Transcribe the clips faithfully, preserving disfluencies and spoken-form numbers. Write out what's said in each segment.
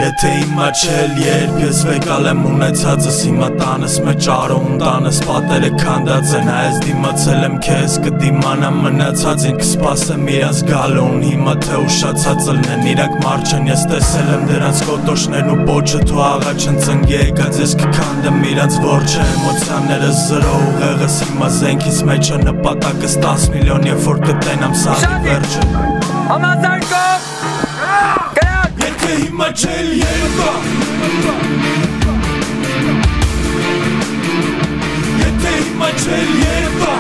Եթե հիմա չել երբ ես վեկալ եմ ունեցածս հիմա տանս մեջ արոն տանս պատերը քանդած են այս դիմացել եմ քեզ կդիմանամ մնացածին կսպասեմ իրանց գալուն հիմա թե ուշացած լնեն իրանք մարդ չեն ես տեսել եմ դրանց կոտոշներն ու պոչը թու աղաչ են ծնգի եկած ես կքանդեմ իրանց որջը էմոցիաները զրո ուղեղս հիմա զենքից մեջը նպատակս տաս միլիոն երբ որ կտենամ սաղի վերջը Համազարգով Եթե հիմա չել երբա Եթե հիմա չել երբա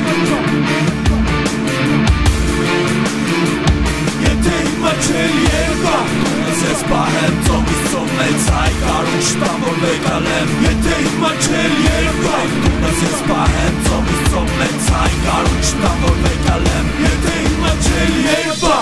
Եթե հիմա չել երբա Ես պահեմ ծոմից ծոմեց հայ կարուն շտամ որ վեկալ եմ Եթե հիմա չել երբա Ես պահեմ ծոմից ծոմեց հայ կարուն շտամ որ վեկալ եմ Եթե հիմա չել երբա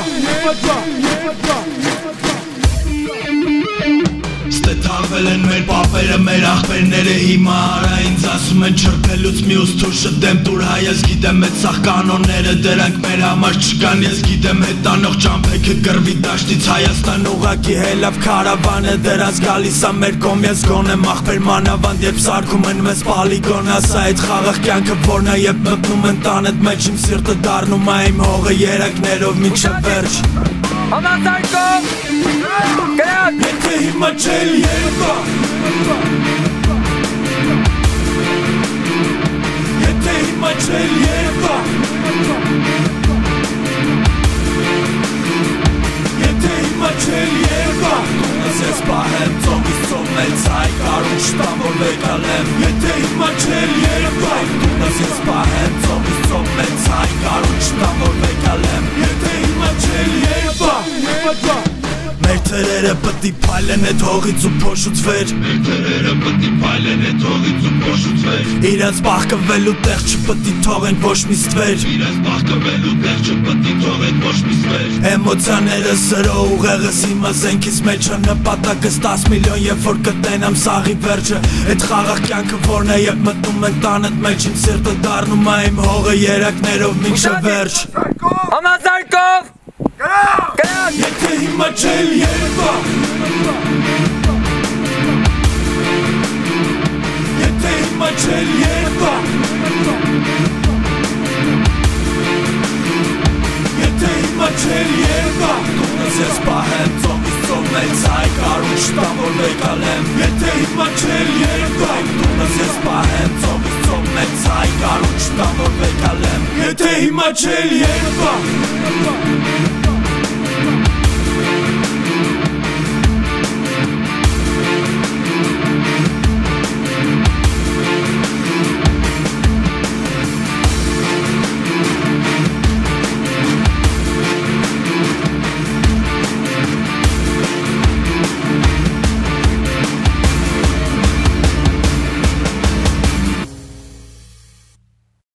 Ստեթաղվել են մեր պապերը, մեր աղբերները հիմա արա ինձ ասում են չրպելուց միուս թուշը դեմ տուր հայ ես գիտեմ էտ սաղ կանոնները դրանք մեր համար չկան ես գիտեմ հետանող ճամպեքը գրվի դաշտից Հայաստան ուղակի հելավ քարավան է դրանց գալիս ա մեր կոմ ես գոնեմ աղբեր մանավանդ երբ սարքում են մեզ պալիգոն ասա այդ խաղաղ կյանքը որն է երբ մտնում են տանետ մեջ իմ սիրտը դառնում ա իմ հողը երակներով մինչև վերջ Համազարգով Եթե հիմա չել երբա Եթե հիմա չել երբա Եթե հիմա չել երբա Ես պահեմ ծոմից ծոմեց հայ կարուն շտամ որ վեկալ եմ Եթե հիմա չել երբա Ես պահեմ ծոմից ծոմեց հայ կարուն շտամ որ վեկալ եմ Եթե հիմա չել երբա Մեր թերերը պտի պայլեն էտ հողից ու փոշուց վեր Մեր թերերը պտի պայլեն էտ հողից ու փոշուց վեր Իրանց բախկվելու տեղ չպտի թողենք ոչ մի ստվեր Իրանց բախկվելու տեղ չպտի թողենք ոչ մի ստվեր Էմոցիաները սրո ուղեղս հիմա զենքից մեջը նպատակս տաս միլիոն երբ որ կտենամ սաղի վերջը Էդ խաղաղ կյանքը որն է երբ մտնում են տանետ մեջ իմ սիրտը դառնում ա իմ հողը երակներով մինչև վերջ Համազարգով Եթե հիմա չել երբա Եթե հիմա չել երբա Եթե հիմա չել երբա Ես պահեմ ծոմից ծոմեց հայ կարուն շտամ որ վեկալ եմ Եթե հիմա չել երբա Ես պահեմ ծոմից ծոմեց հայ կարուն շտամ որ վեկալ եմ Եթե հիմա չել երբա